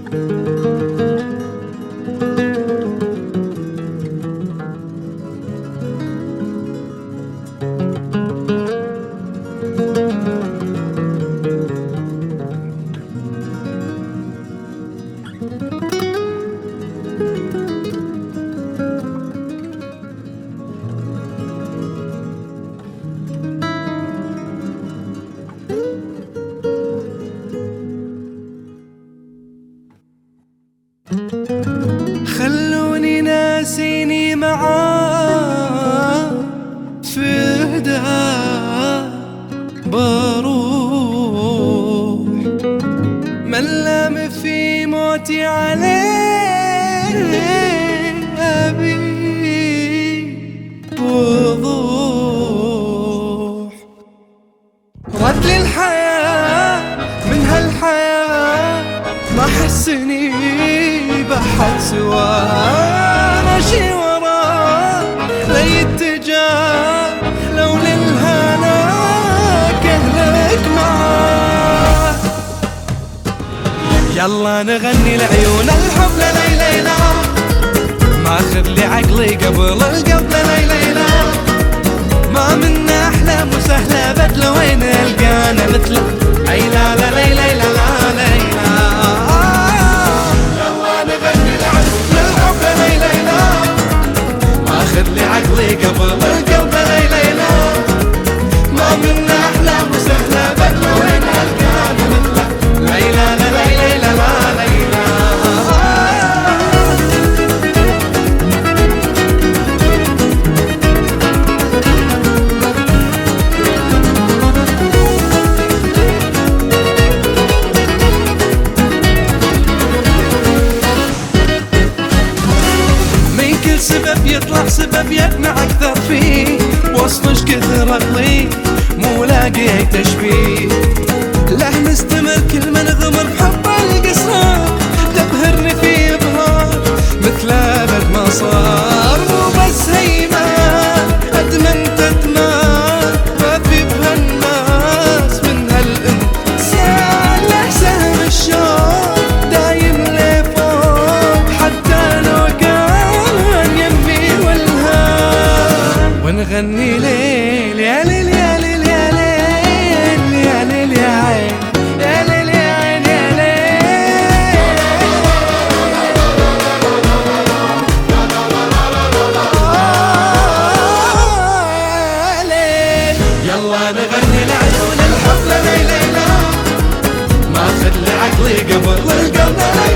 خلوني ناسيني معاه فدا بروح ملام في موتي عليه أبي وضوح رد لي الحياة من هالحياة ما حسني بحد سواه ماشي وراه لا يتجاه لو للهلاك اهلك معاه. يلا نغني لعيون الحب لليلى ماخذ لي عقلي قبل القبل ليلى ما منا احلام وسهله بدل وين القانا مثل عيلا لا ليلى لا ليلى ماخذ لي عقلي قبل القلب ليلى ما منا احلام وسهله بدل وين القانا مثله ليلى لا ليلى لا ليلى. سبب يطلع سبب يقنع أكثر فيه وصلش كثر أغلي مو لاقي تشبيه له مستمر كل ما نغمر بحب القصار تبهرني في إبهار مثل أبد ما صار مو بس هيمان أدمنت أدمان ما في بهالناس من هالإنسان له سهم الشوق دايم لفوق حتى لو ونغني ليل يا ليل يا ليل يا ليل يا ليل يا عين يا ليل يا عين يا ليل. يلا نغني لعيون الحب ليلى ماخذ لي عقلي قبل القلب